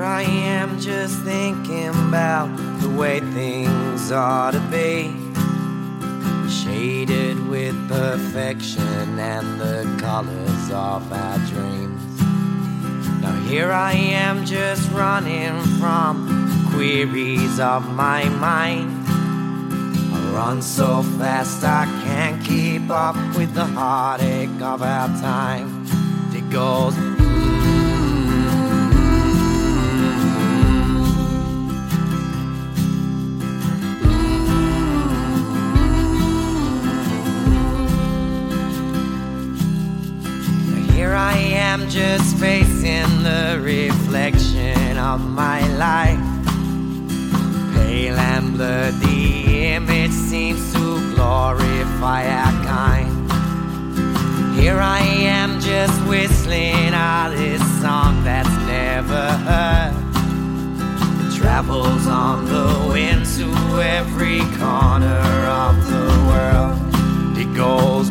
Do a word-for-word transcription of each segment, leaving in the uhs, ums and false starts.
I am just thinking about the way things ought to be, shaded with perfection and the colors of our dreams. Now here I am just running from queries of my mind. I run so fast I can't keep up with the heartache of our time. It goes Here I am just facing the reflection of my life. Pale and blurred, the image seems to glorify our kind. Here I am just whistling out this song that's never heard. It travels on the wind to every corner of the world. It goes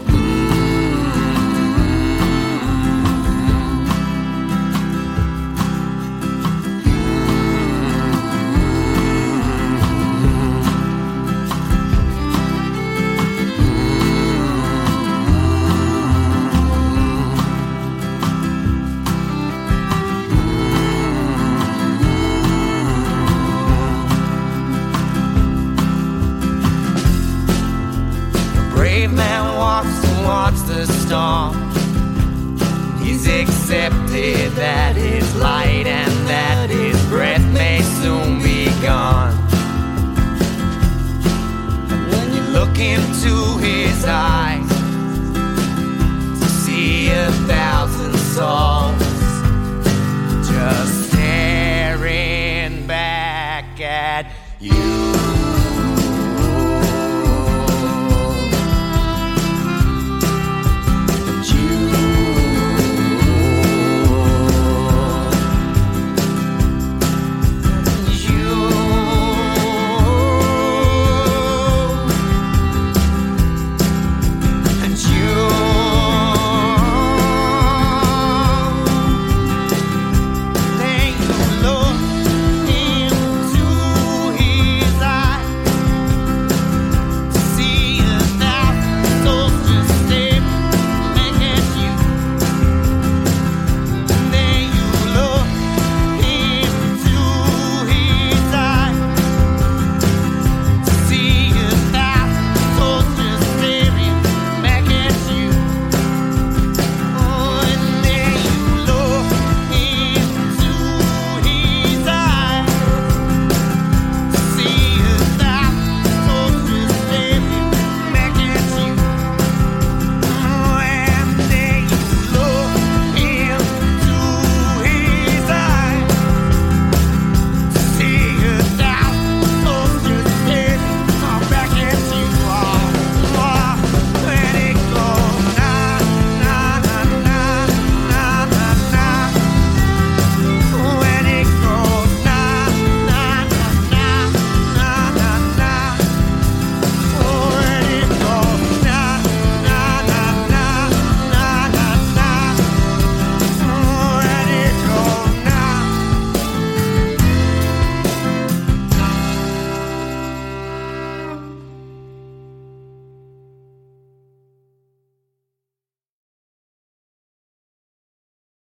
brave man walks towards the storm. He's accepted that his light and that his breath may soon be gone. And when you look into his eyes,